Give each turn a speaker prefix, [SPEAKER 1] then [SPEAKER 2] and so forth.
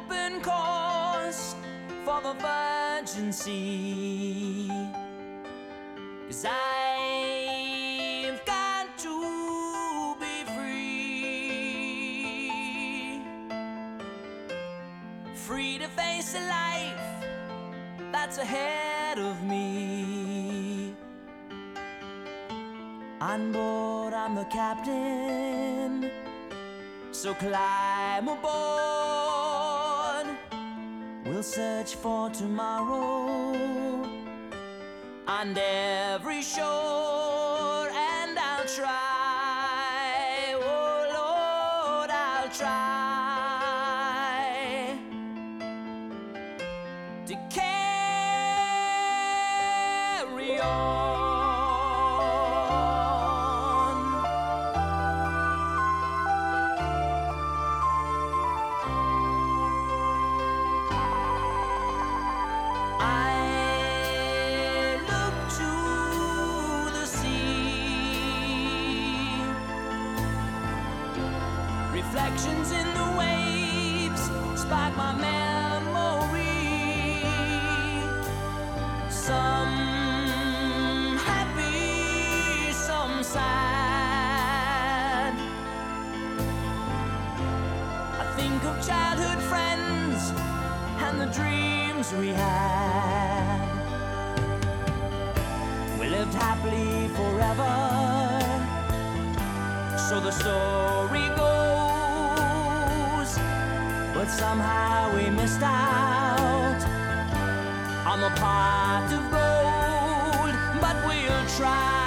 [SPEAKER 1] open course for the virgin sea. 'Cause I've got to be free, free to face a life that's ahead of me. On board, I'm the captain, so climb aboard. We'll search for tomorrow on every shore, and I'll try, oh Lord, I'll try to carry on. Reflections in the waves spark my memory. Some happy, some sad. I think of childhood friends and the dreams we had. We lived happily forever, so the story goes. But somehow we missed out on the pot of gold. But we'll try.